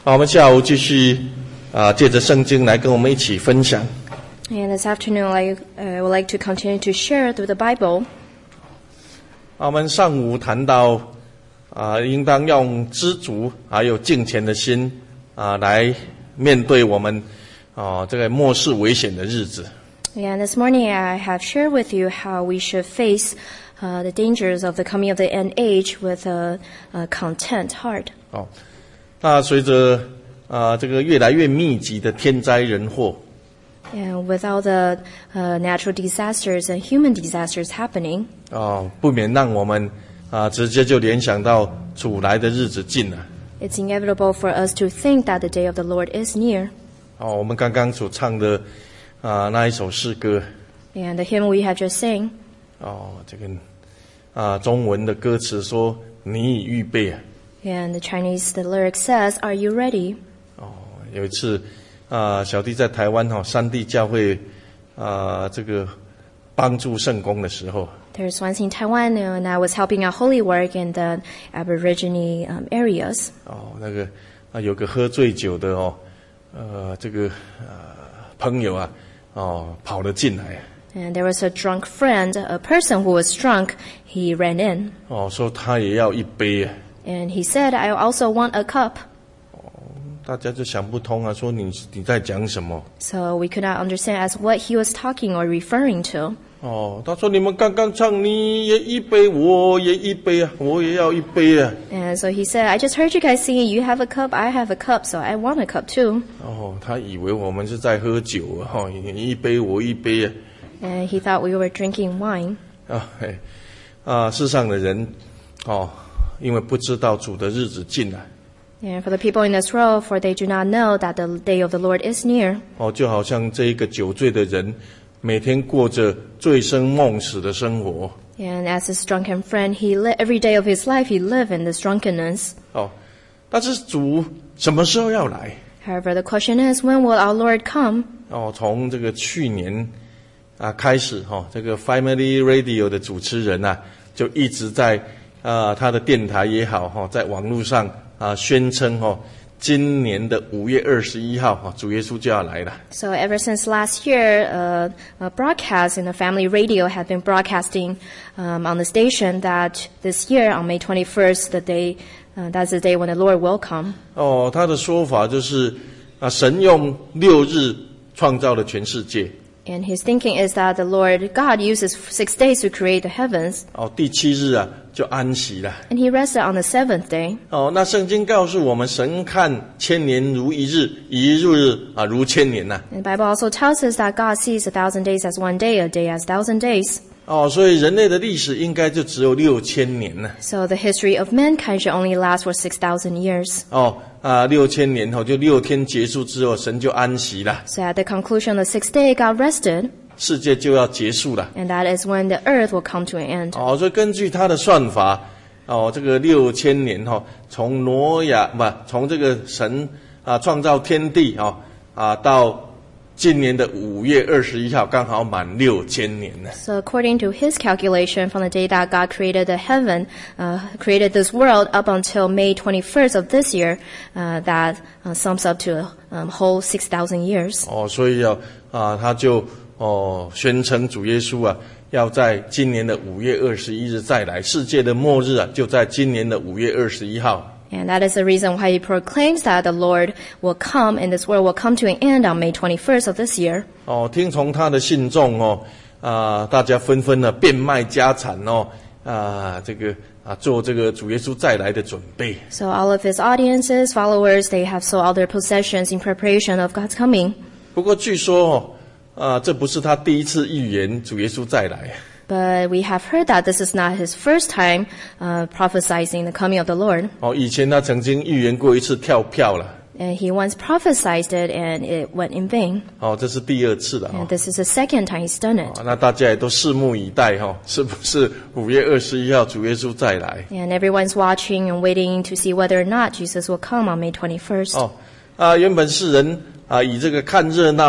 好，我们下午继续借着圣经来跟我们一起分享。 And this afternoon, I would like to continue to share through the Bible. 我们上午谈到应当用知足还有敬虔的心来面对我们这个末世危险的日子。 And this morning, I have shared with you how we should face the dangers of the coming of the end age with a content heart. 那随着这个越来越密集的天灾人祸。 And with all the natural disasters and human disasters happening, 不免让我们直接就联想到主来的日子近了。 it's inevitable for us to think that the day of the Lord is near. 我们刚刚所唱的那一首诗歌。 And the hymn we have just sang. 这个中文的歌词说你已预备啊。 And the Chinese, the lyric says, "Are you ready?" 有一次小弟在台湾山地教会这个帮助圣工的时候。 There's once in Taiwan, and I was helping out holy work in the Aborigine areas. 那个有个喝醉酒的这个朋友跑了进来。 And there was a drunk friend, a person who was drunk. He ran in. 说他也要一杯。 And he said, "I also want a cup." 大家就想不通说你在讲什么。 So we could not understand as what he was talking or referring to. 他说你们刚刚唱你也一杯我也一杯啊，我也要一杯啊。 And so he said, "I just heard you guys singing, you have a cup, I have a cup, so I want a cup too." 他以为我们是在喝酒你一杯我一杯啊。 And he thought we were drinking wine. 世上的人因为不知道主的日子近了。 And for the people in this world, for they do not know that the day of the Lord is near. 就好像这一个酒醉的人每天过着醉生梦死的生活。 And as his drunken friend, every day of his life he lived in this drunkenness. 但是主什么时候要来？ However, the question is, when will our Lord come? 从这个去年开始这个 Family Radio 的主持人就一直在他的电台也好在网络上宣称今年的5月21号主耶稣就要来了。 So ever since last year, a broadcast in the family radio had been broadcasting on the station that this year on May 21st, that's the day when the Lord will come. 他的说法就是神用6日创造了全世界。 And his thinking is that the Lord God uses 6 days to create the heavens. 第7日就安息了。 And he rested on the 7th day. 那圣经告诉我们，神看千年如一日，一日如千年呐。 And the Bible also tells us that God sees 1,000 days as 1 day, a day as 1,000 days. 所以人类的历史应该就只有6000年了。 So the history of mankind should only last for 6,000 years. 6000年后就6天结束之后，神就安息了。 So at the conclusion of the 6th day, God rested. 世界就要结束了。 And that is when the earth will come to an end. 所以根据他的算法，这个6000年从从这个神创造天地到今年的5月21号刚好满6000年了。 So according to his calculation, from the day that God created the heaven, created this world up until May 21st of this year, that sums up to a whole 6,000 years. 所以他就宣称主耶稣要在今年的5月21日再来，世界的末日就在今年的5月21号。 And that is the reason why he proclaims that the Lord will come and this world will come to an end on May 21st of this year. 听从他的信众大家纷纷变卖家产这个做这个主耶稣再来的准备。 So all of his audiences, followers, they have sold all their possessions in preparation of God's coming. 不过据说这不是他第一次预言主耶稣再来。 But we have heard that this is not his first time prophesying the coming of the Lord. 以前他曾经预言过一次跳票了。 And he once prophesied it and it went in vain. 这是第2次了。 And this is the second time he's done it. 那大家也都拭目以待是不是5月21号主耶稣再来。 And everyone's watching and waiting to see whether or not Jesus will come on May 21st. 原本世人以这个看热闹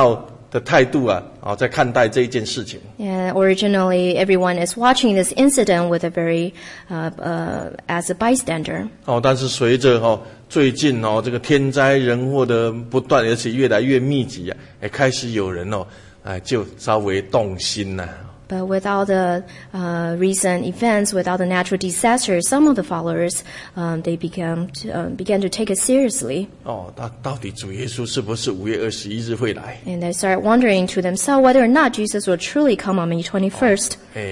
的态度啊，在看待这一件事情。 And originally, everyone is watching this incident with a very, as a bystander. 但是随着最近这个天灾人祸的不断，而且越来越密集啊，开始有人就稍微动心了。 But with all the recent events, with all the natural disasters, some of the followers they began to take it seriously. 到底主耶稣是不是5月21日会来？ And they started wondering to themselves whether or not Jesus will truly come on May 21st.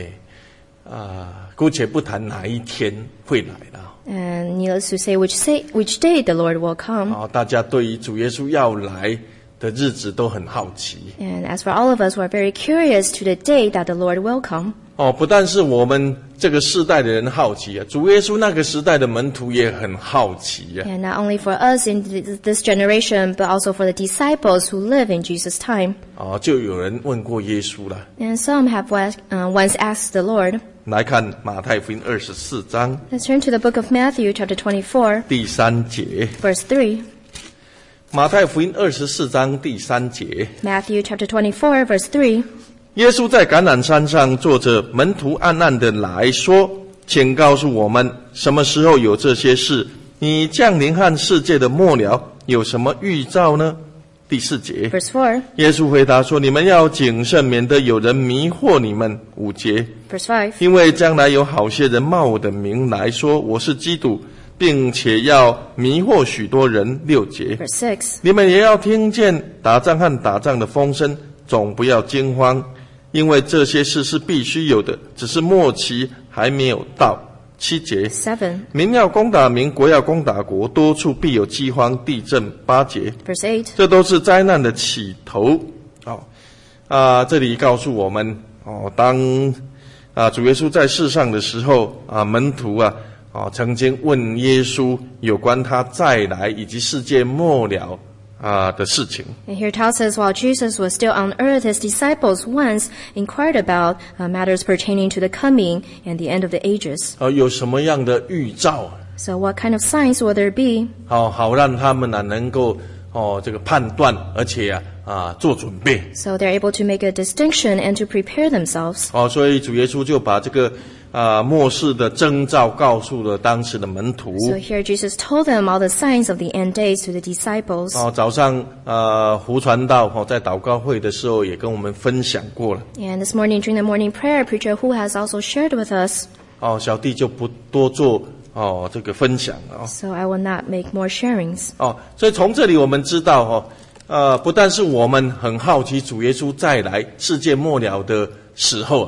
姑且不谈哪一天会来了。 And needless to say, which day the Lord will come. 大家对于主耶稣要来的日子都很好奇。 And as for all of us, we're very curious to the day that the Lord will come. 不但是我们这个世代的人好奇啊，主耶稣那个时代的门徒也很好奇啊。 And not only for us in this generation, but also for the disciples who live in Jesus' time. 就有人问过耶稣了。 And some have once asked the Lord. 来看马太福音24章 Let's turn to the book of Matthew, chapter 24, 第3节。 verse 3. 马太福音24章第3节。 Matthew, chapter 24, verse 3. 耶稣在橄榄山上坐着，门徒暗暗的来说：“请告诉我们，什么时候有这些事？你降临和世界的末了有什么预兆呢？”第4节。 Verse 4. 耶稣回答说：“你们要谨慎，免得有人迷惑你们。”5节。 Verse 5. 因为将来有好些人冒我的名来说我是基督，并且要迷惑许多人。6节。 Verse 6. 你们也要听见打仗和打仗的风声，总不要惊慌，因为这些事是必须有的，只是末期还没有到。7节。 7. 民要攻打民，国要攻打国，多处必有饥荒、地震。8节。 Verse 8. 这都是灾难的起头。这里告诉我们当主耶稣在世上的时候门徒曾经问耶稣有关他再来以及世界末了的事情。 And here tells us while Jesus was still on earth, his disciples once inquired about matters pertaining to the coming and the end of the ages. 有什么样的预兆 So what kind of signs will there be? 好让他们能够这个判断，而且做准备。 So they're able to make a distinction and to prepare themselves. 所以主耶稣就把这个末世的征兆告诉了当时的门徒。 So here Jesus told them all the signs of the end days to the disciples. 早上胡传道在祷告会的时候也跟我们分享过了。 And this morning during the morning prayer, preacher Hu has also shared with us. 小弟就不多做这个分享了。 So I will not make more sharings. 所以从这里我们知道不但是我们很好奇主耶稣再来世界末了的时候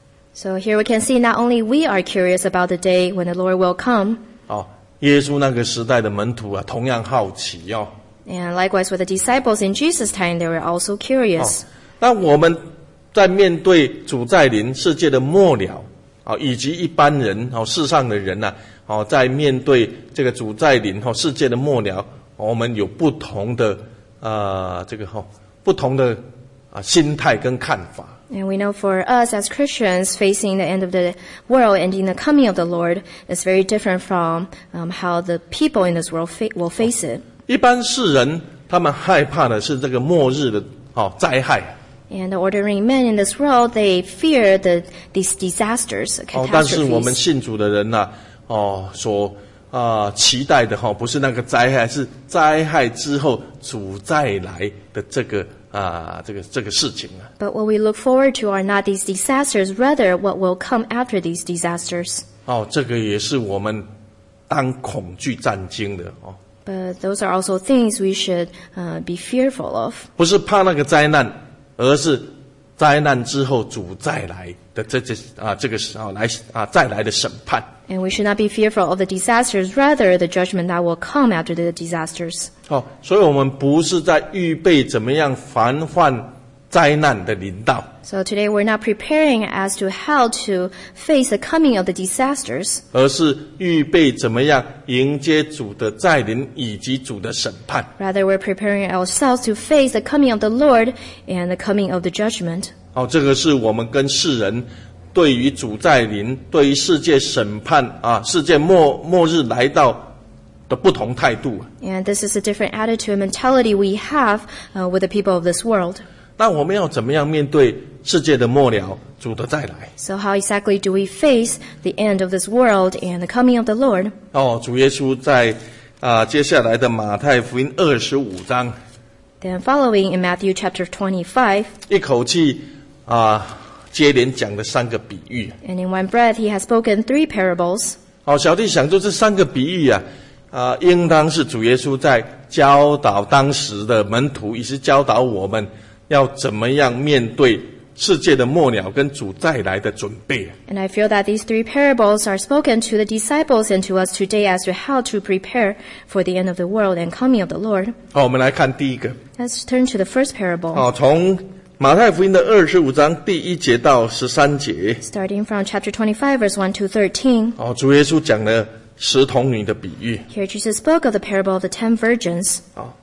So here we can see not only we are curious about the day when the Lord will come. 耶稣那个时代的门徒同样好奇 And likewise with the disciples in Jesus' time, they were also curious. 那我们在面对主再临世界的末了以及一般人世上的人在面对这个主再临世界的末了，我们有不同的不同的心态跟看法。 And we know for us as Christians facing the end of the world and in the coming of the Lord is very different from how the people in this world will face it. 一般世人他们害怕的是这个末日的灾害。 And the ordinary men in this world, they fear these disasters, 但是我们 catastrophes. 信主的人所期待的不是那个灾害，是灾害之后主再来的这个事情 But what we look forward to are not these disasters, rather what will come after these disasters. 这个也是我们当恐惧战惊的 But those are also things we should be fearful of. 不是怕那个灾难，而是灾难之后主再来的再来的审判。 And we should not be fearful of the disasters, rather the judgment that will come after the disasters. 所以我们不是在预备怎么样防范灾难的临到。 So today we're not preparing as to how to face the coming of the disasters, 而是预备怎么样迎接主的再临以及主的审判。 rather we're preparing ourselves to face the coming of the Lord and the coming of the judgment. 这个是我们跟世人对于主再临、对于世界审判世界末日来到的不同态度。 And this is a different attitude and mentality we have with the people of this world. 那我们要怎么样面对世界的末了，主的再来？ So how exactly do we face the end of this world and the coming of the Lord? 主耶稣在接下来的马太福音25章， Then following in Matthew chapter 25, 一口气接连讲了3个比喻。 and in one breath he has spoken 3 parables. 小弟想说这3个比喻应当是主耶稣在教导当时的门徒，也是教导我们要怎么样面对世界的末了跟主再来的准备。 And I feel that these 3 parables are spoken to the disciples and to us today as to how to prepare for the end of the world and coming of the Lord. 我们来看第一个。 Let's turn to the first parable. 从马太福音的25章第1节到13节， Starting from chapter 25, verse 1 to 13. 主耶稣讲了10童女的比喻。 Here Jesus spoke of the parable of the 10 virgins.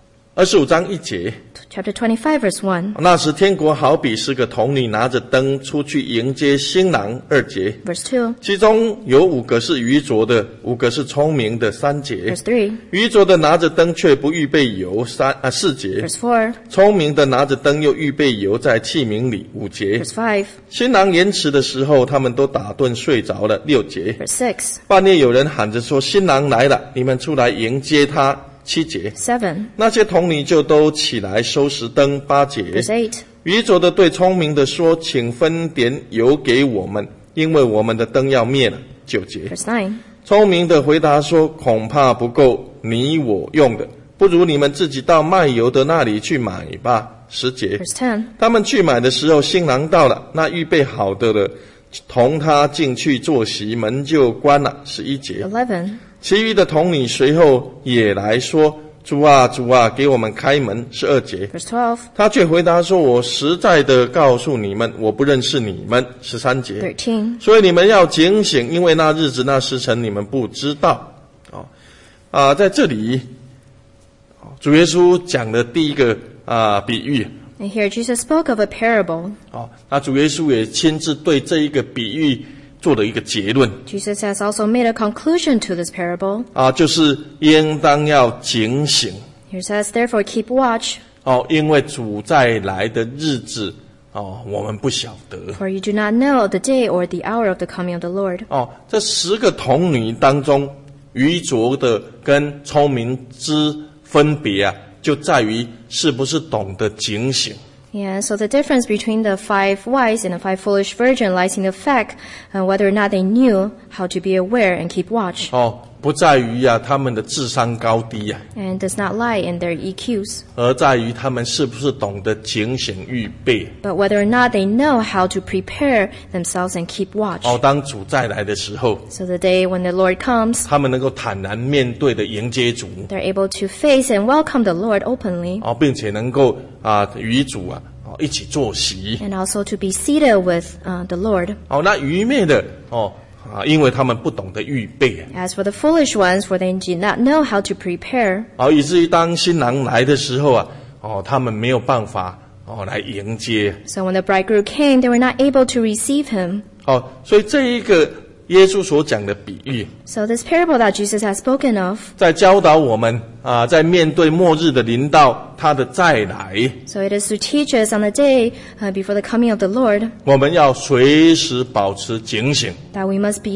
25章1节， Chapter 25, verse 1. 那时天国好比10个童女拿着灯出去迎接新郎。2节， Verse 2. 其中有5个是愚拙的，5个是聪明的。3节， Verse 3. 愚拙的拿着灯却不预备油。4节， Verse 4. 聪明的拿着灯又预备油在器皿里。5节， Verse 5. 新郎延迟的时候，他们都打盹睡着了。6节， Verse 6. 半夜有人喊着说：“新郎来了，你们出来迎接他。” 7节， 7. 那些童女就都起来收拾灯。8节， Verse 8. 愚拙的对聪明的说：“请分点油给我们，因为我们的灯要灭了。” 9节， Verse 9. 聪明的回答说：“恐怕不够你我用的，不如你们自己到卖油的那里去买吧。” 10节， Verse 10. 他们去买的时候，新郎到了，那预备好的了，同他进去坐席，门就关了。11节， 11. 其余的童女随后也来说：“主啊，主啊，给我们开门。” 12节， Verse 12. 他却回答说：“我实在的告诉你们，我不认识你们。” 13节， 13. 所以你们要警醒，因为那日子那时辰你们不知道。在这里，主耶稣讲的第一个比喻。 And here Jesus spoke of a parable. 那主耶稣也亲自对这一个比喻做了一个结论。 Jesus has also made a conclusion to this parable. 就是应当要警醒。 Here says, therefore keep watch, 因为主再来的日子我们不晓得。 for you do not know the day or the hour of the coming of the Lord. 这10个童女当中，愚拙的跟聪明之分别就在于是不是懂得警醒。 Yeah, so the difference between the 5 wise and the 5 foolish virgins lies in the fact whether or not they knew how to be aware and keep watch. 不在于他们的智商高低 And does not lie in their EQs, 而在于他们是不是懂得警醒预备。 but whether or not they know how to prepare themselves and keep watch. 当主再来的时候， So the day when the Lord comes, 他们能够坦然面对的迎接主， they're able to face and welcome the Lord openly, 并且能够与主一起坐席。 and also to be seated with the Lord. 那愚昧的因为他们不懂得预备 As for the foolish ones, for they did not know how to prepare, 以至于当新郎来的时候他们没有办法来迎接。 so when the bridegroom came, they were not able to receive him. 所以这一个耶稣所讲的比喻， So this parable that Jesus has spoken of, 在教导我们在面对末日的临到他的再来， so it is to teach us on the day before the coming of the Lord, 我们要随时保持警醒， that we must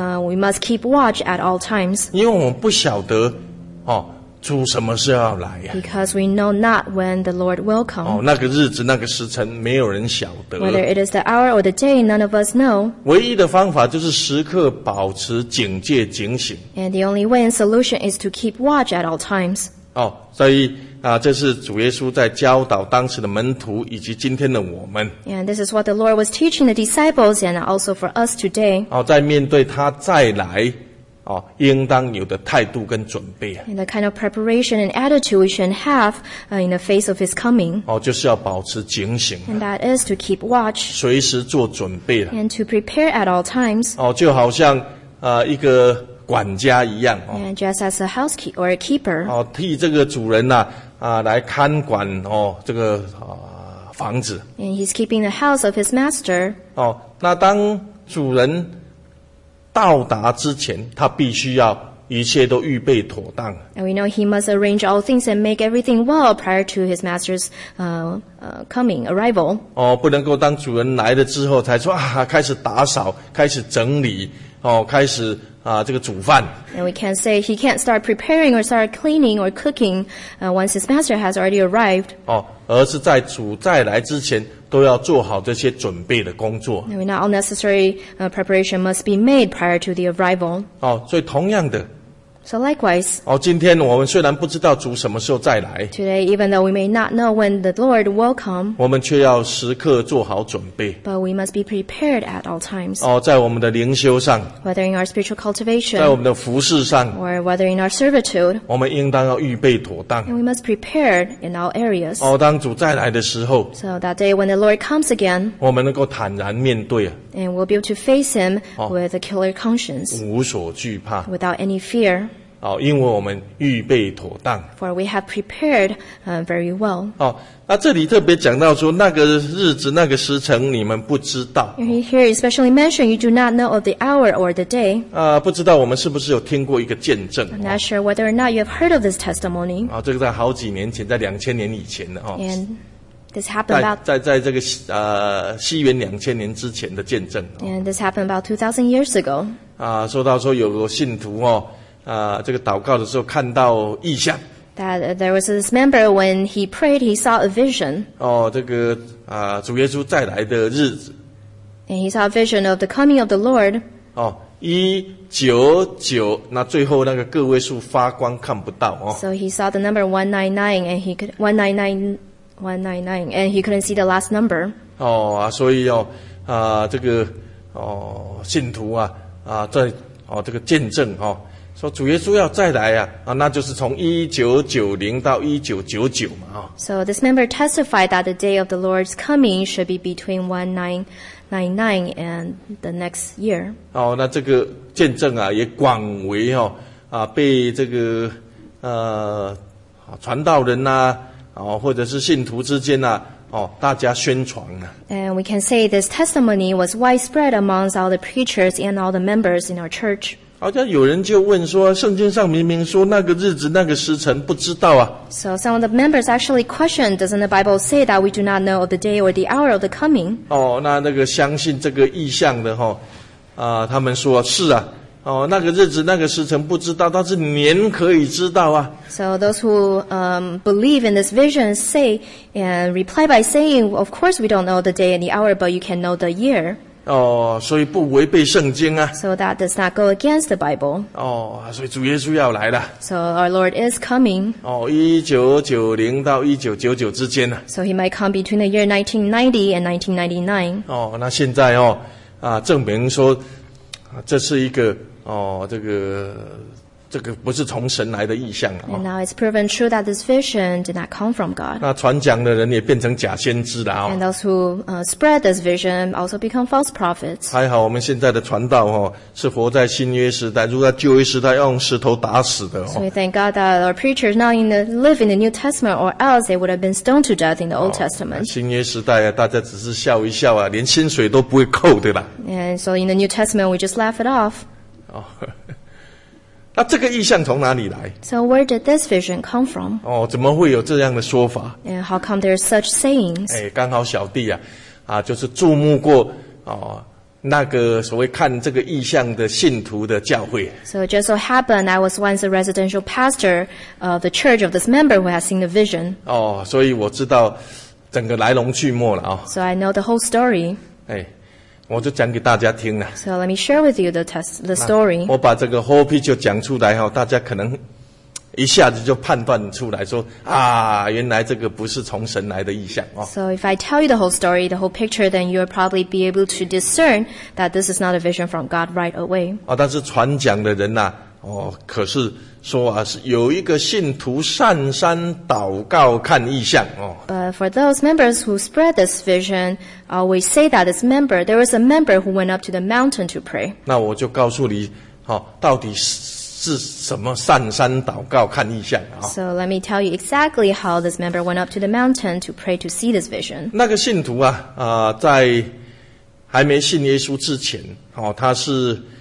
keep watch at all times, 因为我们不晓得主什么时候要来 because we know not when the Lord will come. 那个日子那个时辰没有人晓得。 Whether it is the hour or the day, none of us know. 唯一的方法就是时刻保持警戒警醒。 And the only way and solution is to keep watch at all times. 所以这是主耶稣在教导当时的门徒以及今天的我们。 And this is what the Lord was teaching the disciples and also for us today. 在面对他再来应当有的态度跟准备 And the kind of preparation and attitude we should have in the face of His coming. 就是要保持警醒 And that is to keep watch 随时做准备 and to prepare at all times. 就好像一个管家一样 And just as a housekeeper or a keeper, 替这个主人来看管这个房子 and he's keeping the house of his master. 那当主人到达之前，他必须要一切都预备妥当。 And we know he must arrange all things and make everything well prior to his master's arrival. 不能够当主人来了之后才说开始打扫，开始整理，开始这个煮饭。 And we can't say he can't start preparing or start cleaning or cooking once his master has already arrived. 而是在主再来之前都要做好这些准备的工作。 And we know all necessary preparation must be made prior to the arrival. 所以同样的， So likewise, 今天我们虽然不知道主什么时候再来， today, even though we may not know when the Lord will come, 我们却要时刻做好准备。 but we must be prepared at all times. 在我们的灵修上， Whether in our spiritual 在我 cultivation 们的服事上， or whether in our servitude, 我们应当要预备妥当。 and we must prepare in all areas. 当主再来的时候， So that day when the Lord comes again, 我们能够坦然面对， and we'll be able to face him with a killer conscience, 无所惧怕。 without any fear, 因为我们预备妥当。 for we have prepared very well. 那这里特别讲到说，那个日子、那个时辰，你们不知道。 Here especially mentioned, you do not know of the hour or the day. 不知道我们是不是有听过一个见证？ I'm not sure whether or not you have heard of this testimony. 这个在好几年前，在2000年以前的 And this happened about 在这个西元2000年之前的见证。 and this happened about 2,000 years ago. 说到说有个信徒这个祷告的时候看到异象。 That there was this member when he prayed, he saw a vision. 这个主耶稣再来的日子。 And he saw a vision of the coming of the Lord. 199，那最后那个个位数发光看不到。 So he saw the number 199 and he could 199 and he couldn't see the last number. 所以这个信徒在这个见证说主耶稣要再来那就是从1990到1999嘛。 So this member testified that the day of the Lord's coming should be between 1999 and the next year. 那这个见证也广为被这个传道人或者是信徒之间大家宣传。 And we can say this testimony was widespread amongst all the preachers and all the members in our church. 好像有人就问说，圣经上明明说那个日子那个时辰不知道啊。 So some of the members actually questioned, doesn't the Bible say that we do not know of the day or the hour of the coming? 那个相信这个意象的他们说是啊。那个日子那个时辰不知道，但是年可以知道啊。 So those who believe in this vision say and reply by saying, of course we don't know the day and the hour, but you can know the year. 所以不违背圣经啊。 So that does not go against the Bible. 所以主耶稣要来了。 So our Lord is coming. 1990到1999之间呢。 So he might come between the year 1990 and 1999. 那现在证明说这是一个这个不是从神来的意象。 And now it's proven true that this vision did not come from God. 那传讲的人也变成假先知了。 And those who spread this vision also become false prophets. 还好我们现在的传道是活在新约时代，如果在旧约时代要用石头打死的。 So we thank God that our preachers now live in the New Testament, or else they would have been stoned to death in the Old Testament. 新约时代大家只是笑一笑连薪水都不会扣的啦。 And so in the New Testament, we just laugh it off. 那这个意象从哪里来？ So where did this vision come from? 怎么会有这样的说法？ And how come there's such sayings? 刚好小弟就是注目过那个所谓看这个意象的信徒的教会。 So it just so happened I was once a residential pastor of the church of this member who has seen the vision. 所以我知道整个来龙去脉了。 So I know the whole story. 我就讲给大家听了。 So let me share with you the story. 我把这个 whole picture 讲出来大家可能一下子就判断出来说原来这个不是从神来的意象。 So if I tell you the whole story, the whole picture, then you'll probably be able to discern that this is not a vision from God right away. 但是传讲的人可是说是有一个信徒上山祷告看异象。 But for those members who spread this vision, always say that there was a member who went up to the mountain to pray. 那我就告诉你到底是什么上山祷告看异象。 So let me tell you exactly how this member went up to the mountain to pray to see this vision. 那个信徒在还没信耶稣之前他是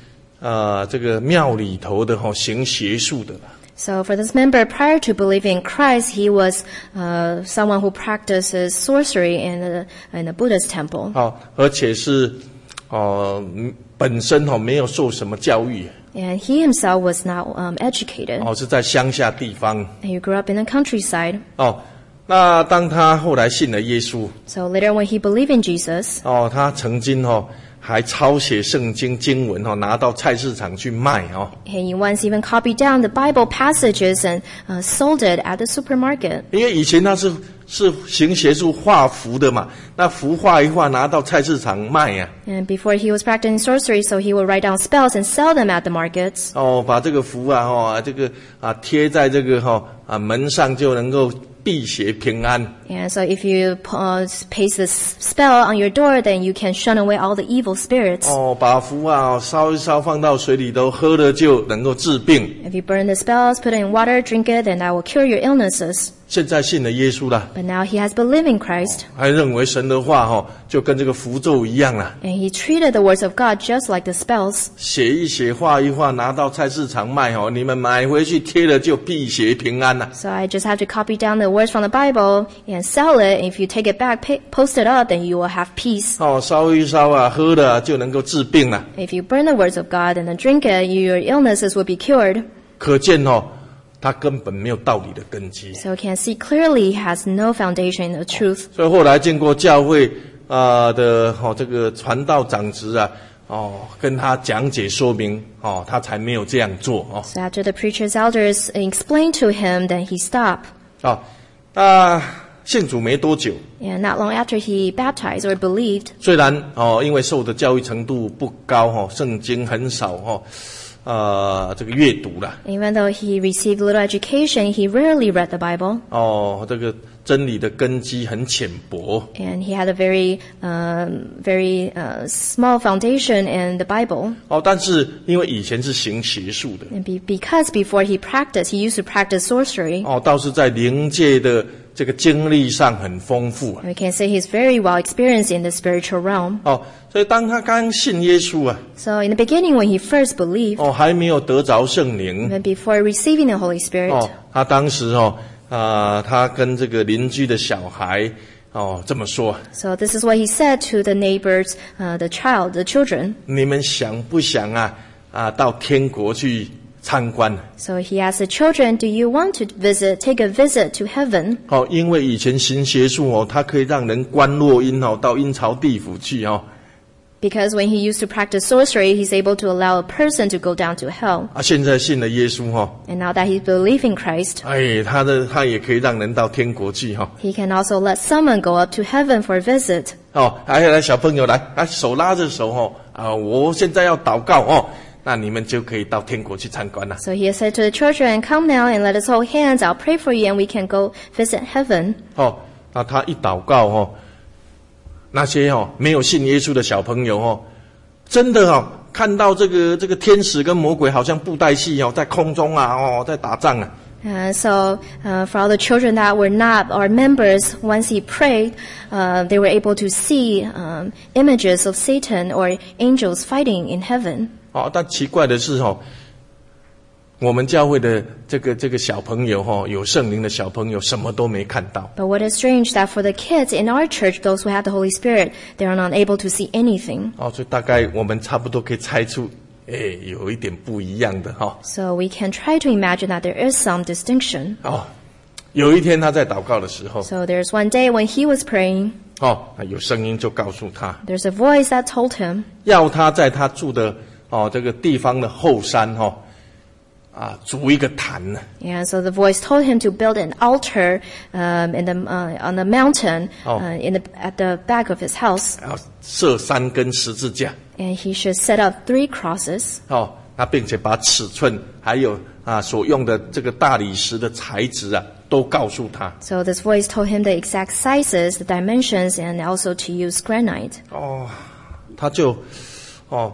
这个庙里头的行邪术的。 So for this member, prior to believing in Christ, he was someone who practices sorcery in the Buddhist temple. 而且是本身没有受什么教育。 And he himself was not educated. 是在乡下地方。 And he grew up in the countryside. 那当他后来信了耶稣。 So later when he believed in Jesus. 他曾经还抄写圣经经文拿到菜市场去卖 He once even copied down the Bible passages and sold it at the supermarket. 因为以前他是行邪术画符的嘛，那符画一画拿到菜市场卖呀。 And before he was practicing sorcery, so he would write down spells and sell them at the markets. 把这个符贴在这个门上就能够辟邪平安。 And so if you paste this spell on your door, then you can shun away all the evil spirits. 把符烧一烧放到水里头，喝了就能够治病。 If you burn the spells, put it in water, drink it, then that will cure your illnesses. 现在信了耶稣了。 But now he has believed in Christ. 还认为神的话就跟这个符咒一样了。 And he treated the words of God just like the spells. 写一写，画一画，拿到菜市场卖你们买回去贴了就辟邪平安了。 So I just have to copy down the words from the Bible and sell it. If you take it back, post it up, then you will have peace. 烧一烧喝了就能够治病了。 If you burn the words of God and then drink it, your illnesses will be cured. 可见他根本没有道理的根基。 So you can see clearly he has no foundation in the truth. 所以后来经过教会的这个传道长执跟他讲解说明他才没有这样做 So after the preacher's elders explained to him, then he stopped. 信主没多久 And not long after he baptized or believed. 虽然因为受的教育程度不高圣经很少这个阅读了。 Even though he received little education, he rarely read the Bible. 这个真理的根基很浅薄。 And he had a very small foundation in the Bible. 但是因为以前是行邪术的。 And because before he used to practice sorcery. 倒是在灵界的这个经历上很丰富。 We can say he's very well experienced in the spiritual realm. 所以当他刚信耶稣 So in the beginning when he first believed. 还没有得着圣灵。 Even before receiving the Holy Spirit. 他当时他跟这个邻居的小孩这么说。 So this is what he said to the neighbors, the children. 你们想不想到天国去参观？ So he asked the children, do you want to take a visit to heaven? 因为以前行邪术它可以让人观落阴到阴曹地府去 Because when he used to practice sorcery, he's able to allow a person to go down to hell. 现在信了耶稣 And now that he believes in Christ, 他也可以让人到天国去 he can also let someone go up to heaven for a visit. 来小朋友来手拉着手我现在要祷告那你们就可以到天国去参观了。 So he has said to the children, come now and let us hold hands. I'll pray for you and we can go visit heaven. 那他一祷告那些没有信耶稣的小朋友真的看到这个天使跟魔鬼好像布袋戏在空中在打仗 So for all the children that were not our members, once he prayed, they were able to see images of Satan or angels fighting in heaven. 但奇怪的是我们教会的这个小朋友有圣灵的小朋友什么都没看到。 But what is strange that for the kids in our church, those who have the Holy Spirit, they are not able to see anything. 所以大概我们差不多可以猜出有一点不一样的 So we can try to imagine that there is some distinction. 有一天他在祷告的时候 So there's one day when he was praying, 有声音就告诉他 there's a voice that told him 要他在他住的这个地方的后山筑一个坛。 And so the voice told him to build an altar on the mountain at the back of his house. 设3根十字架 And he should set up 3 crosses. 并且把尺寸还有所用的这个大理石的材质都告诉他。 So this voice told him the exact sizes, the dimensions, and also to use granite. 他就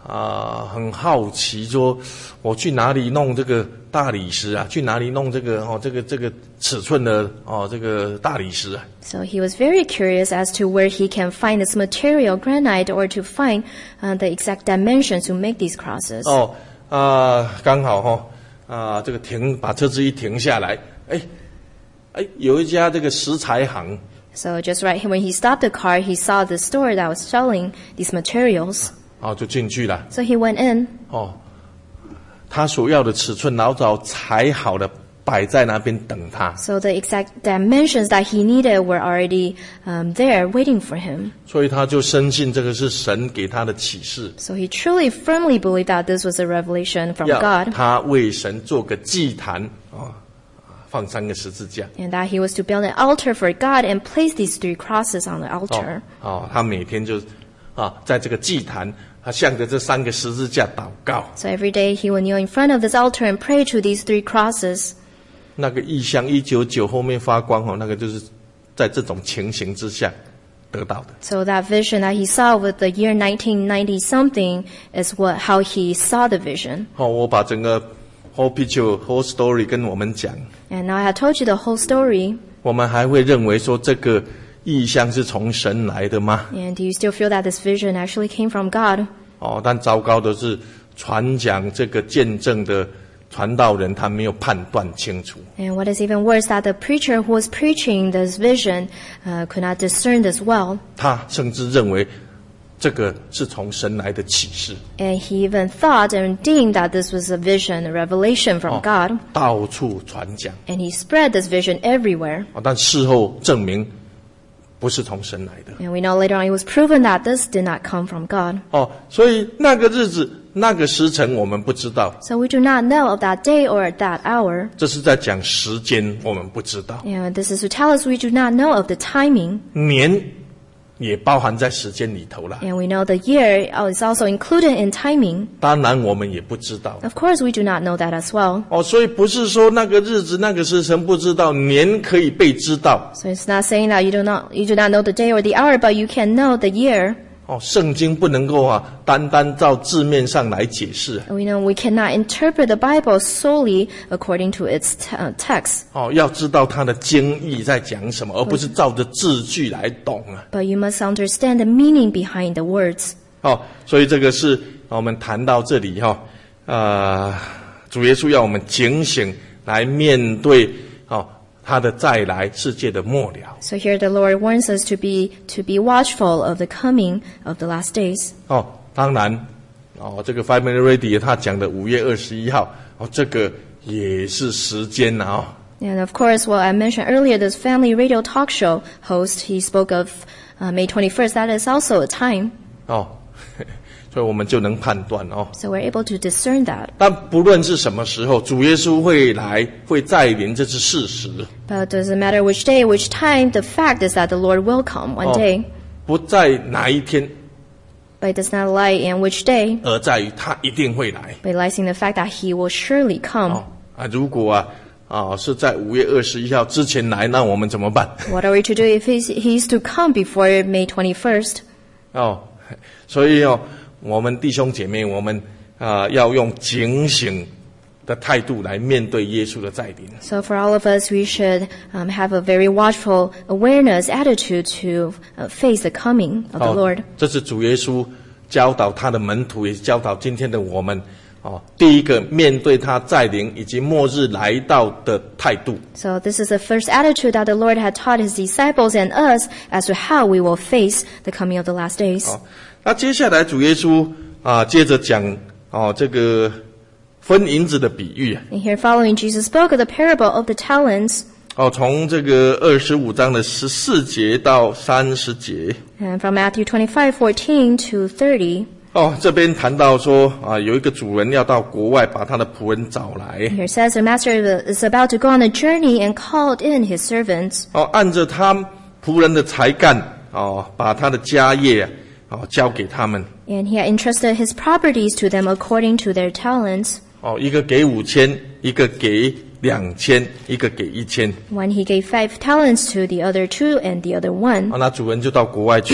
很好奇说，我去哪里弄这个大理石啊？去哪里弄这个这个尺寸的这个大理石啊？ So he was very curious as to where he can find this material, granite, or to find the exact dimensions to make these crosses. 刚好这个把车子一停下来，有一家这个石材行。 So just right when he stopped the car, he saw the store that was selling these materials. 就进去了。 So he went in. 他所要的尺寸老早裁好了，摆在那边等他。 So the exact dimensions that he needed were already there waiting for him. 所以他就深信这个是神给他的启示。 So he truly firmly believed that this was a revelation from 要 God. 他为神做个祭坛放3个十字架。 And that he was to build an altar for God and place these 3 crosses on the altar. 他每天就在这个祭坛，他向着这3个十字架祷告。 So every day he would kneel in front of this altar and pray to these 3 crosses. 那个异象199后面发光那个就是在这种情形之下得到的。 So that vision that he saw with the year 1990 something is how he saw the vision. 我把整个 whole picture whole story 跟我们讲。 And now I have told you the whole story. 我们还会认为说这个异象是从神来的吗？ And do you still feel that this vision actually came from God? 但糟糕的是，传讲这个见证的传道人他没有判断清楚。 And what is even worse, that the preacher who was preaching this vision could not discern this well. 他甚至认为这个是从神来的启示。 And he even thought and deemed that this was a vision, a revelation from God. 到处传讲。 And he spread this vision everywhere. 但事后证明不是从神来的。 And we know later on it was proven that this did not come from God. 所以那个日子那个时辰我们不知道。 So we do not know of that day or that hour. 这是在讲时间，我们不知道。 And this is to tell us we do not know of the timing. 年也包含在时间里头了。 And we know the year is also included in timing. 当然我们也不知道。 Of course we do not know that as well. 所以不是说那个日子那个时辰不知道，年可以被知道。 So it's not saying that you do not know the day or the hour, but you can know the year. 圣经不能够单单照字面上来解释。 We know we cannot interpret the Bible solely according to its text. 要知道它的经义在讲什么，而不是照着字句来懂啊。 But you must understand the meaning behind the words. 所以这个是我们谈到这里主耶稣要我们警醒来面对他的再来，世界的末了。 So here the Lord warns us to be watchful of the coming of the last days. 当然这个 Family Radio 他讲的5月21号这个也是时间 And of course, what I mentioned earlier, this family radio talk show host, he spoke of May 21st. That is also a time. 所以我们就能判断 So we're able to discern that. 但不论是什么时候，主耶稣会来，会再临，这是事实。 But it doesn't matter which day, which time, the fact is that the Lord will come one day. 不在哪一天， But it does not lie in which day, 而在于他一定会来。 but it lies in the fact that he will surely come. 如果是在5月21号之前来，那我们怎么办？ What are we to do if he's to come before May 21st? 所以我们弟兄姐妹，我们要用警醒的态度来面对耶稣的再临。 So for all of us, we should have a very watchful awareness attitude to face the coming of the Lord. 这是主耶稣教导他的门徒，也教导今天的我们。第一个面对他再临以及末日来到的态度。 So this is the first attitude that the Lord had taught his disciples and us as to how we will face the coming of the last days. 那接下来主耶稣接着讲这个分银子的比喻。 And here following, Jesus spoke of the parable of the talents. 从这个25章的14节到30节。 And from Matthew 25:14 to 30. 这边谈到说有一个主人要到国外把他的仆人找来。 Here says the master is about to go on a journey and called in his servants. 按着他仆人的才干把他的家业交给他们。 And he had entrusted his properties to them according to their talents. 一个给5000，一个给2000，一个给1000。 One he gave 5 talents to, the other 2, and the other 1. 那主人就到国外去了。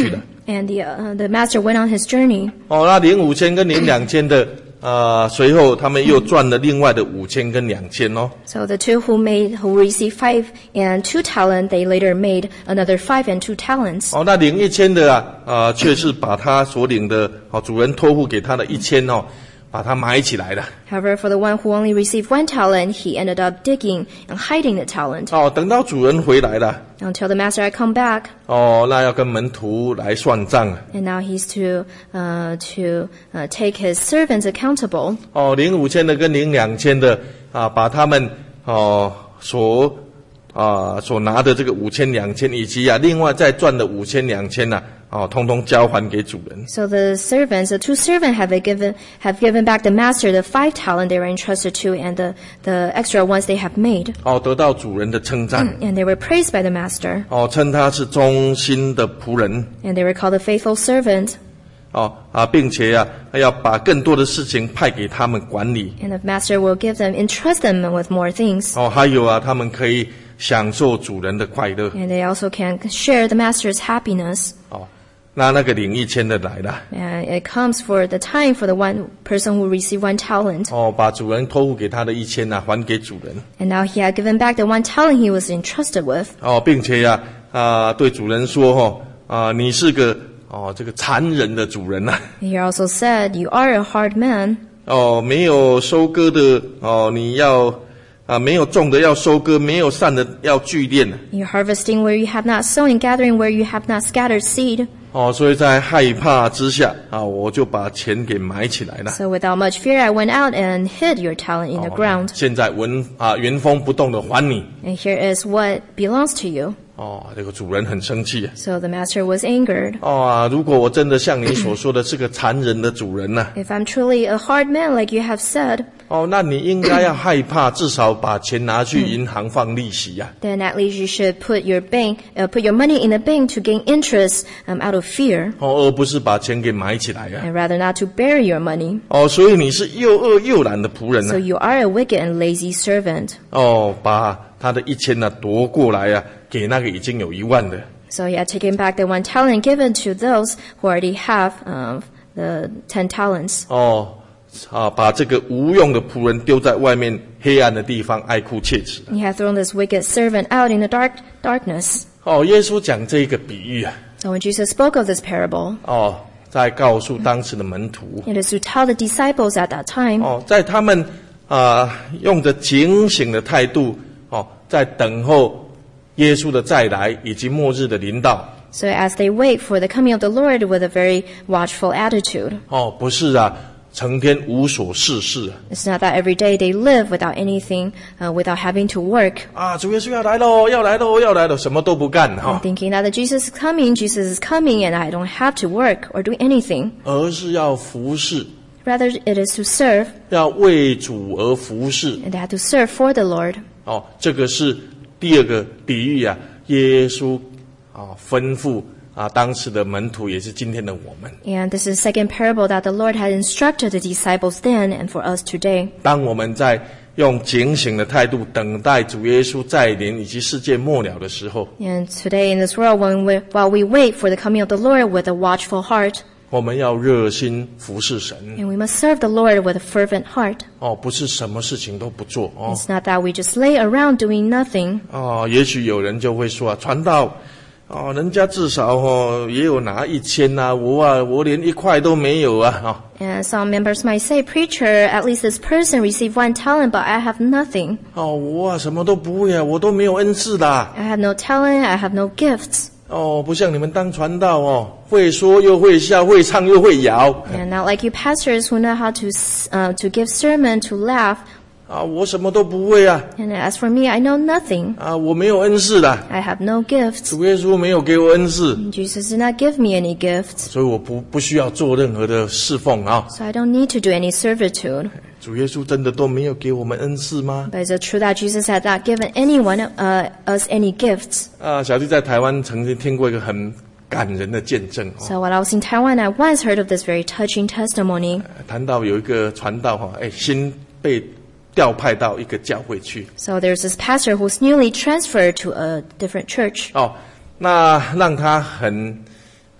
And the master went on his journey. 哦，那领5000跟领2000的，随后他们又赚了另外的5000跟2000哦。 So the two who received 5 and 2 talent, they later made another 5 and 2 talents. 哦，那领1000的却是把他所领的主人托付给他的1000哦，把它埋起来了。 However, for the one who only received 1 talent, he ended up digging and hiding the talent. 哦，等到主人回来了。 Until the master had come back. 哦，那要跟门徒来算账了。 And now he's to take his servants accountable. 哦，领5000的跟领2000的把他们所拿的这个5000、2000，以及另外再赚的5000、2000通通交还给主人。 So the two servants have given back the master the 5 talent they were entrusted to, and the extra ones they have made. 哦，得到主人的称赞。 And they were praised by the master. 哦，称他是忠心的仆人。 And they were called a faithful servant. 并且要把更多的事情派给他们管理。 And the master will entrust them with more things. 哦，还有他们可以享受主人的快乐。 And they also can share the master's happiness. 哦，那个领1000的来了。 And it comes for the time for the one person who received 1 talent. 哦，把主人托付给他的1000还给主人。 And now he had given back the 1 talent he was entrusted with. 哦，并且对主人说你是个这个残忍的主人呐。 He also said, "You are a hard man." 哦，没有收割的你要没有种的要收割，没有散的要聚敛。 You're harvesting where you have not sown and gathering where you have not scattered seed. 哦，所以在害怕之下我就把钱给埋起来了。 So without much fear, I went out and hid your talent in the ground. 现在原封不动的还你。 And here is what belongs to you. 哦，这个主人很生气。 So the master was angered. 如果我真的像你所说的是个残忍的主人呢 ？If I'm truly a hard man like you have said. 那你应该要害怕，至少把钱拿去银行放利息呀。 Then at least you should put your money in the bank to gain interest out of fear. 而不是把钱给埋起来呀。 And rather not to bury your money. 所以你是又恶又懒的仆人。 So you are a wicked and lazy servant. 把他的1000夺过来给那个已经有1万的。 So he had taken back the 1 talent given to those who already have the 10 talents. 把这个无用的仆人丢在外面黑暗的地方，哀哭切齿。 He had thrown this wicked servant out in the darkness. 耶稣讲这个比喻 So when Jesus spoke of this parable, 在告诉当时的门徒 it is to tell the disciples at that time, 在他们用着警醒的态度在等候耶稣的再来以及末日的临到。 So as they wait for the coming of the Lord with a very watchful attitude. 不是成天无所事事。 It's not that every day they live without anything, without having to work. 主耶稣要来喽，要来喽，要来喽，什么都不干 Thinking that Jesus is coming, and I don't have to work or do anything. 而是要服侍。 Rather, it is to serve. 要为主而服侍。 And they have to serve for the Lord. 这个是第二个比喻耶稣吩咐当时的门徒，也是今天的我们。 And this is the second parable that the Lord had instructed the disciples then and for us today. 当我们在用警醒的态度等待主耶稣再临以及世界末了的时候， And today in this world, while we wait for the coming of the Lord with a watchful heart, 我们要热心服侍神。 and we must serve the Lord with a fervent heart. 不是什么事情都不做。 It's not that we just lay around doing nothing. 也许有人就会说传道人家至少也有拿1000我连1块都没有 And some members might say, "Preacher, at least this person received 1 talent, but I have nothing." 我什么都不会我都没有恩赐的。 I have no talent, I have no gifts. 不像你们当传道会说又会笑，会唱又会摇。 And not like you pastors who know how to give sermon, to laugh. 我什么都不会 And as for me, I know nothing. 我没有恩赐的。 I have no gifts. 主耶稣没有给我恩赐。 Jesus did not give me any gifts. 所以我不需要做任何的侍奉 So I don't need to do any servitude. 主耶稣真的都没有给我们恩赐吗？ But is it true that Jesus had not given anyone us any gifts? 小弟在台湾曾经听过一个很感人的见证。 So while I was in Taiwan, I once heard of this very touching testimony. 谈到有一个传道新被调派到一个教会去。 So there's this pastor who's newly transferred to a different church. 那让他很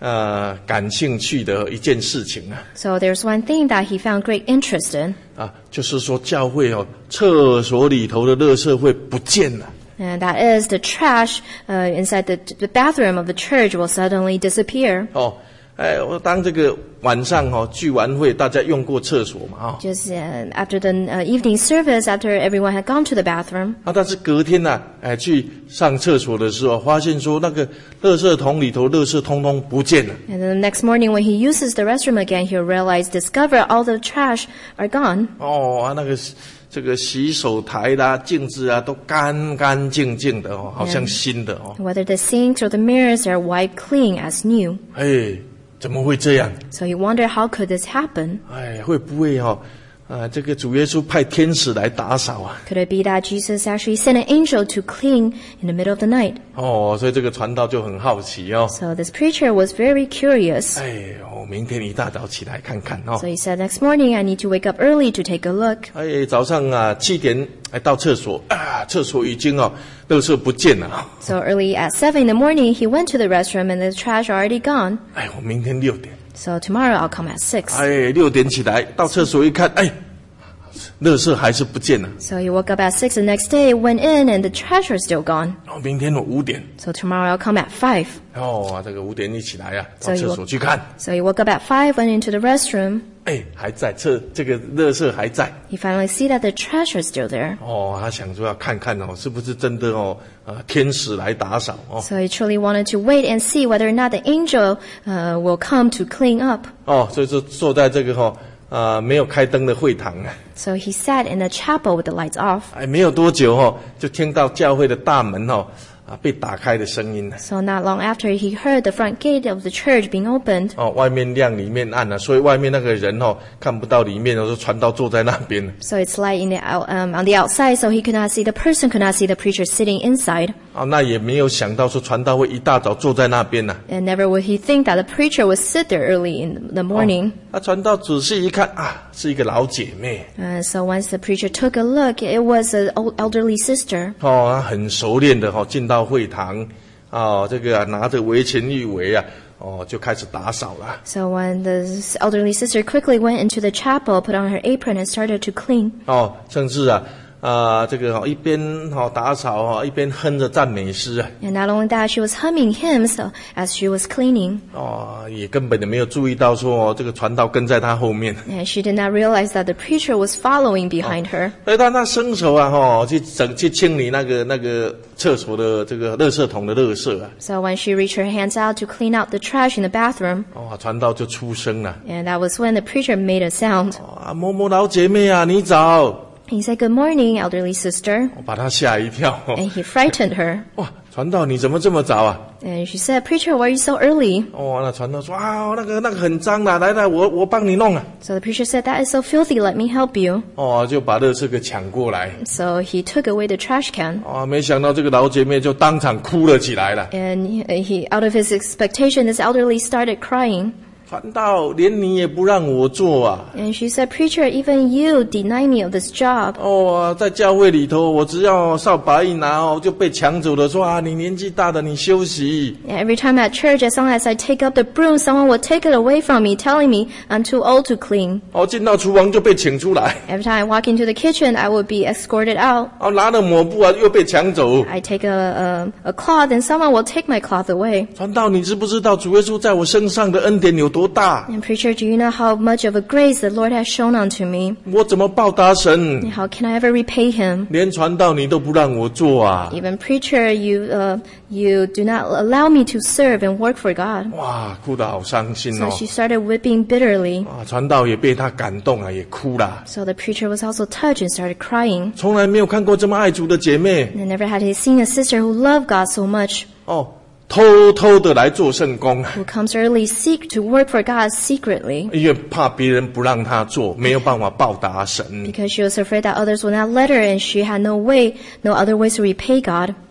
感兴趣的一件事情啊。 So there's one thing that he found great interest in. 就是说教会厕所里头的垃圾会不见了。 And that is the trash inside the bathroom of the church will suddenly disappear. 我当这个晚上聚完会，大家用过厕所嘛 Just after the evening service, after everyone had gone to the bathroom. 但是隔天去上厕所的时候，发现说那个垃圾桶里头垃圾通通不见了。 And then the next morning when he uses the restroom again, he discover all the trash are gone. 那个这个洗手台啦、镜子啊，都干干净净的好像新的 Whether the sinks or the mirrors are wiped clean as new. 怎么会这样？ So he wondered how could this happen? 会不会这个主耶稣派天使来打扫啊？ Could it be that Jesus actually sent an angel to clean in the middle of the night? 所以这个传道就很好奇 So this preacher was very curious. 明天一大早起来看看 So he said, next morning I need to wake up early to take a look. 早上7点到厕所厕所已经垃圾不见了。 So early at 7 in the morning, he went to the restroom and the trash already gone. 我明天6点。 So tomorrow I'll come at 6. 6点起来到厕所一看，垃圾还是不见了。 So he woke up at 6 the next day, went in, and the trash was still gone. 明天我5点。 So tomorrow I'll come at 5. 这个5点一起来到厕所去看。 So he woke up at 5, went into the restroom. 还在这个垃圾还在。 He finally see that the trash is still there. 他想说要看看是不是真的天使来打扫 So he truly wanted to wait and see whether or not the angel will come to clean up. 所以说坐在这个没有开灯的会堂。 So he sat in the chapel with the lights off. 没有多久就听到教会的大门被打开的声音。 So not long after, he heard the front gate of the church being opened. 外面亮里面暗所以外面那个人看不到里面，就传道坐在那边。 So it's light on the outside, so he could not see the person, could not see the preacher sitting inside. 那也没有想到说传道会一大早坐在那边呢。 And never would he think that the preacher would sit there early in the morning. 传道仔细一看是一个老姐妹。 So once the preacher took a look, it was an elderly sister. 她很熟练的进到会堂这个拿着围裙一围就开始打扫了。 So when the elderly sister quickly went into the chapel, put on her apron and started to clean. 甚至这个一边打扫一边哼着赞美诗。 And not only that, she was humming hymns as she was cleaning. 也根本没有注意到说这个传道跟在她后面。 And she did not realize that the preacher was following behind her. 所以她伸手去清理那个厕所的这个垃圾桶的垃圾。 So when she reached her hands out to clean out the trash in the bathroom, 传道就出声了。 and that was when the preacher made a sound. 某某老姐妹你早。 He said, "Good morning, elderly sister." 把她吓一跳。 And he frightened her. 传道你怎么这么早 And she said, "Preacher, why are you so early?" 那传道说那个很脏啦，来我帮你弄。 So the preacher said, "That is so filthy, let me help you." 就把垃圾给抢过来。 So he took away the trash can. 没想到这个老姐妹就当场哭了起来了。 And he, out of his expectation, this elderly started crying. 传道连你也不让我做 And she said, "Preacher, even you deny me of this job." 在教会里头，我只要扫把一拿就被抢走了，说你年纪大的你休息。 And every time at church, as long as I take up the broom, someone would take it away from me, telling me I'm too old to clean. 进到厨房就被请出来。 Every time I walk into the kitchen, I would be escorted out. 拿了抹布又被抢走。 I take a cloth, and someone will take my cloth away. 传道，你知不知道主耶稣在我身上的恩典有多大？ And preacher, do you know how much of a grace the Lord has shown unto me? 我怎么报答神？ How can I ever repay him? 连传道你都不让我做 Even preacher, you do not allow me to serve and work for God. 哭得好伤心 So she started weeping bitterly. 传道也被他感动也哭了。 So the preacher was also touched and started crying. 从来没有看过这么爱主的姐妹。 And never had he seen a sister who loved God so much. 偷偷的来做圣工 Who comes early seek to work for God secretly. 因为怕别人不让她做，没有办法报答神。 Because she was afraid that others would not let her, and she had no other ways to repay God.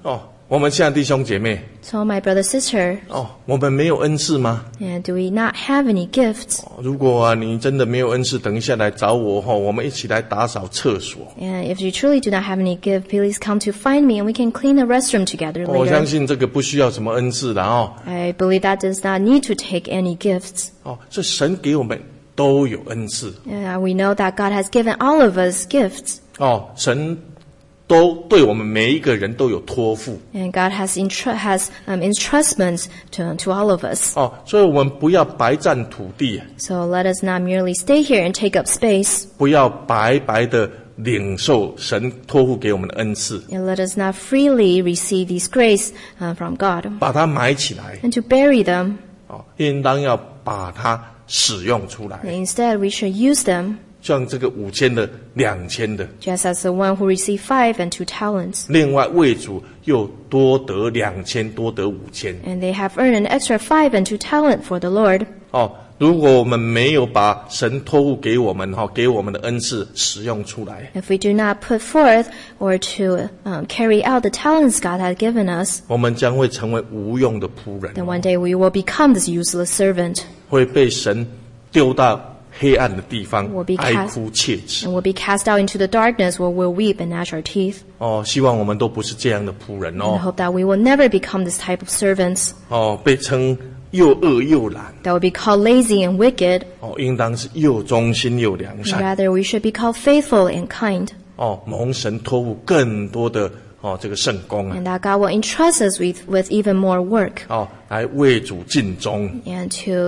我们现在弟兄姐妹 So my brother, sister, 我们没有恩赐吗？ and do we not have any gifts? 如果你真的没有恩赐，等一下来找我我们一起来打扫厕所。 And if you truly do not have any gift, please come to find me and we can clean the restroom together 我相 later. 信这个不需要什么恩赐的 I believe that does not need to take any gifts. 这神给我们都有恩赐 We know that God has given all of us gifts. 神都对我们每一个人都有托付 And God has entrustments to all of us. 所以我们不要白占土地， So let us not merely stay here and take up space. 不要白白的领受神托付给我们的恩赐， And let us not freely receive these grace from God 把它埋起来 and to bury them. 应当要把它使用出来， Instead, we should use them, 像这个5000的、2000的， just as the one who received 5 and 2 talents. 另外为主又多得2000，多得5000。 And they have earned an extra 5 and 2 talent for the Lord. 如果我们没有把神托付给我们给我们的恩赐使用出来， If we do not put forth or to carry out the talents God has given us, 我们将会成为无用的仆人， then one day we will become this useless servant 会被神丢到黑暗的地方 will be 哀 cast 哭切齿。 and will be cast out into the darkness where we'll weep and gnash our teeth. 希望我们都不是这样的仆人 And I hope that we will never become this type of servants 被称又恶又懒 that will be called lazy and wicked. 应当是又忠心又良 And 善 rather, we should be called faithful and kind. 蒙神托付更多的这个圣工 And that God will entrust us with even more work 来为主尽忠 and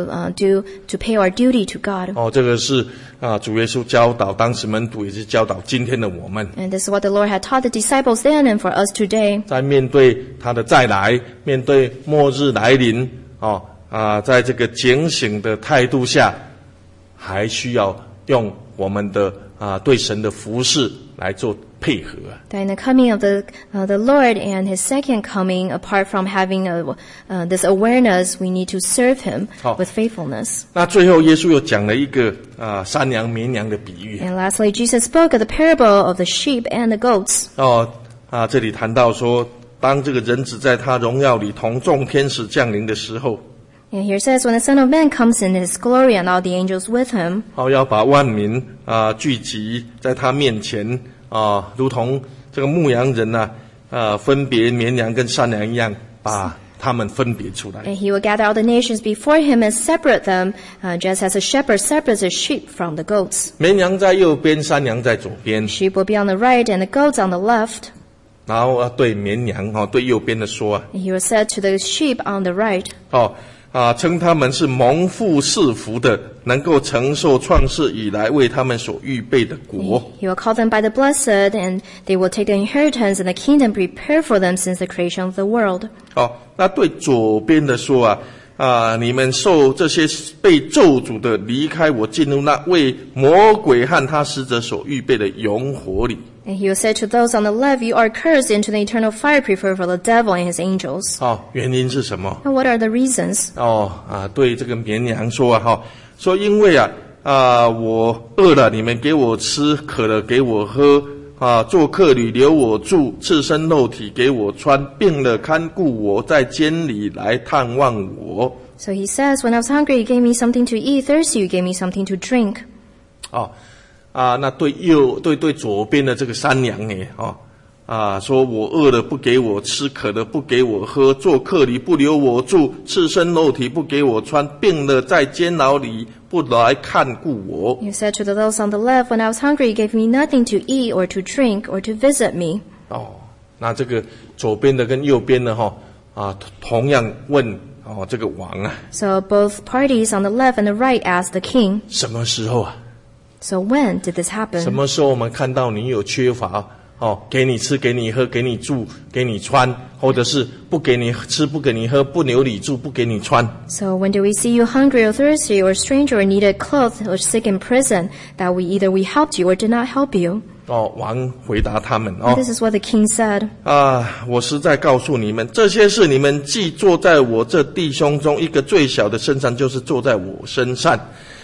to pay our duty to God. 这个是主耶稣教导当时门徒，也是教导今天的我们。 And this is what the Lord had taught the disciples then and for us today. 在面对他的再来，面对末日来临在这个警醒的态度下，还需要用我们的对神的服事来做配合。 That in the coming of the Lord and His second coming, apart from having this awareness, we need to serve Him with faithfulness. 那最后耶稣又讲了一个山羊绵羊的比喻。 And lastly, Jesus spoke of the parable of the sheep and the goats. 这里谈到说，当这个人子在他荣耀里同众天使降临的时候， And here it says, when the Son of Man comes in His glory and all the angels with Him, 要把万民聚集在他面前如同这个牧羊人分别绵羊跟山羊一样，把他们分别出来。 and He will gather all the nations before Him and separate them, just as a shepherd separates the sheep from the goats. 绵羊在右边，山羊在左边。 Sheep will be on the right and the goats on the left. 然后对绵羊对右边的说 And He will say to the sheep on the right, 称他们是蒙父赐福的，能够承受创世以来为他们所预备的国。 He will call them by the blessed, and they will take the inheritance and the kingdom prepared for them since the creation of the world. 那对左边的说你们受这些被咒诅的，离开我，进入那为魔鬼和他使者所预备的永火里。 And He will say to those on the left, you are cursed into the eternal fire prepared for the devil and his angels. 原因是什么？ And what are the reasons? 对这个绵羊说说因为我饿了，你们给我吃；渴了，给我喝；做客旅留我住；赤身露体给我穿；病了看顾我；在监里来探望我。 So He says, when I was hungry, you gave me something to eat; thirsty, you gave me something to drink. 那对左边的这个山羊呢说我饿了不给我吃，渴了不给我喝，做客旅不留我住，赤身露体不给我穿，病了在监牢里不来看顾我。 You said to those on the left, when I was hungry, you gave me nothing to eat or to drink or to visit me. 那这个左边的跟右边的同样问这个王 So both parties on the left and the right asked the king, 什么时候 so when did this happen? 什么时候我们看到你有缺乏给你吃，给你喝，给你住，给你穿，或者是不给你吃，不给你喝，不留你住，不给你穿。 So when do we see you hungry or thirsty or stranger or needed clothes or sick in prison, that we helped you or did not help you? 王回答他们 This is what the king said. 我实在告诉你们，这些事你们既坐在我这弟兄中一个最小的身上，就是坐在我身上。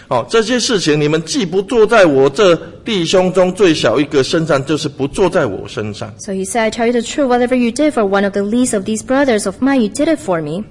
这些事情你们既不做在我这弟兄中最小一个身上，就是不做在我身上。 So he said, I tell you the truth, whatever you did for one of the least of these brothers of mine, you did it for me.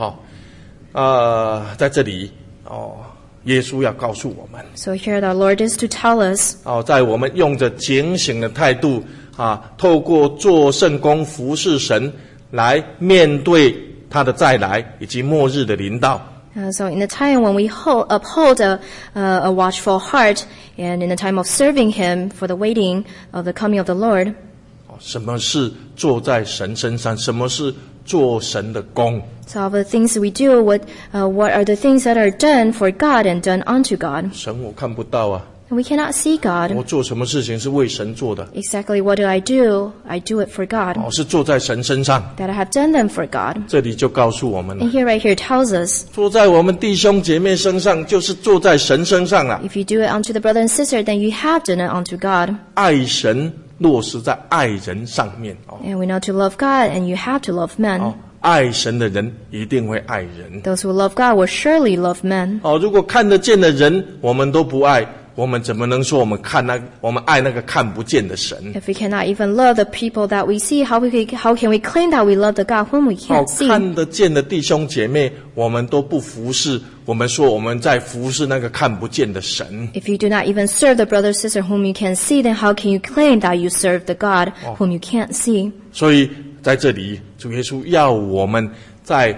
在这里耶稣要告诉我们 So here the Lord is to tell us 在我们用着警醒的态度透过做圣工服侍神来面对他的再来以及末日的临到。 So in the time when we uphold a watchful heart, and in the time of serving Him for the waiting of the coming of the Lord. 什么是做在神身上？什么是做神的工？ So all the things we do, what are the things that are done for God and done unto God? 神我看不到啊， We cannot see God. 我做什么事情是为神做的？ Exactly what do? I do it for God. 是做在神身上。 That I have done them for God. 这里就告诉我们了， And here, right here, tells us 做在我们弟兄姐妹身上，就是做在神身上了。 if you do it unto the brother and sister, then you have done it unto God. 爱神落实在爱人上面 And we know to love God, and you have to love men. 爱神的人一定会爱人。 Those who love God will surely love men. 如果看得见的人我们都不爱，我们怎么能说我们爱那个看不见的神？ If we cannot even love the people that we see, how can we claim that we love the God whom we can't see? 看得见的弟兄姐妹，我们都不服侍，我们说我们在服侍那个看不见的神。 If you do not even serve the brother or sister whom you can see, then how can you claim that you serve the God whom you can't see? 所以在这里，主耶稣要我们在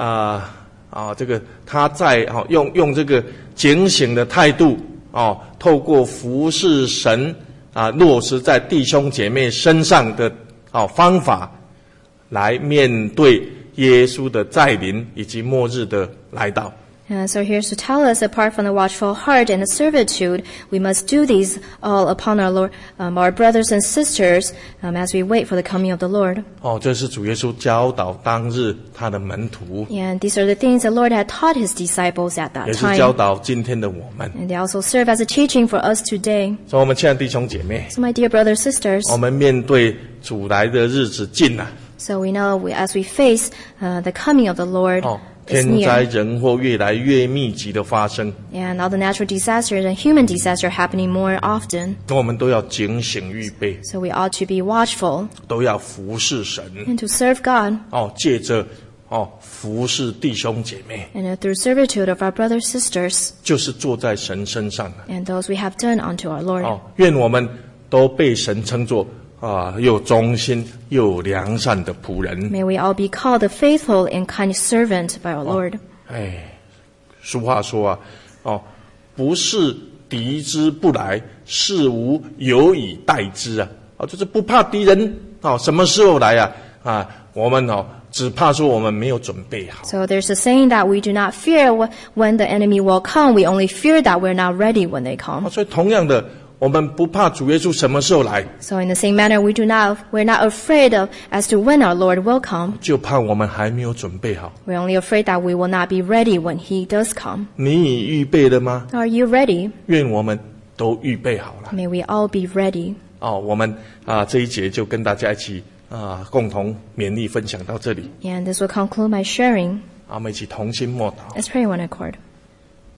他在用这个警醒的态度透过服侍神落实在弟兄姐妹身上的方法，来面对耶稣的再临以及末日的来到。 So here's to tell us, apart from the watchful heart and the servitude, we must do these all upon our Lord, our brothers and sisters, as we wait for the coming of the Lord. 这是主耶稣教导当日他的门徒， And these are the things the Lord had taught His disciples at 也 that 是教 time. 导今天的我们。 And they also serve as a teaching for us today. 所以我们亲爱的弟兄姐妹， So my dear brothers and sisters, 我们面对主来的日子近了。 so we know as we face the coming of the Lord, is 天灾 near. 人祸越来越密集的发生， And all the natural disasters and human disasters are happening more often. 我们都要警醒预备， So we ought to be watchful 都要服侍神 and to serve God. 借着服侍弟兄姐妹， And through servitude of our brothers and sisters 就是坐在神身上的。 and those we have done unto our Lord. 愿我们都被神称作又忠心又良善的仆人。 May we all be called a faithful and kind servant by our Lord. 俗话说不是敌之不来，是无有以待之就是不怕敌人什么时候来我们只怕说我们没有准备好。 So there's a saying that we do not fear when the enemy will come. We only fear that we're not ready when they come. 所以同样的，我们不怕主耶稣什么时候来， So in the same manner, we're not afraid of as to when our Lord will come. 就怕我们还没有准备好。 We're only afraid that we will not be ready when He does come. 你已预备了吗？ Are you ready? 愿我们都预备好了。 May we all be ready. 我们这一节就跟大家一起共同勉励分享到这里。 And this will conclude my sharing. 我们一起同心默祷。 Let's pray one accord.